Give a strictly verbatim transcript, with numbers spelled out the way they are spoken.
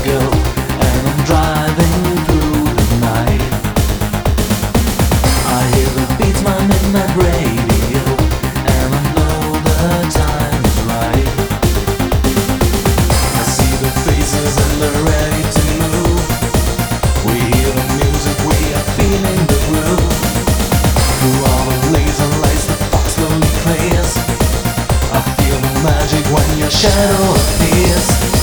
go, and I'm driving through the night. I hear the beats, my midnight radio, and I know the time is right. I see the faces and they're ready to move. We hear the music, we are feeling the groove. Through all the laser lights, the fog slowly clears. I feel the magic when your shadow appears.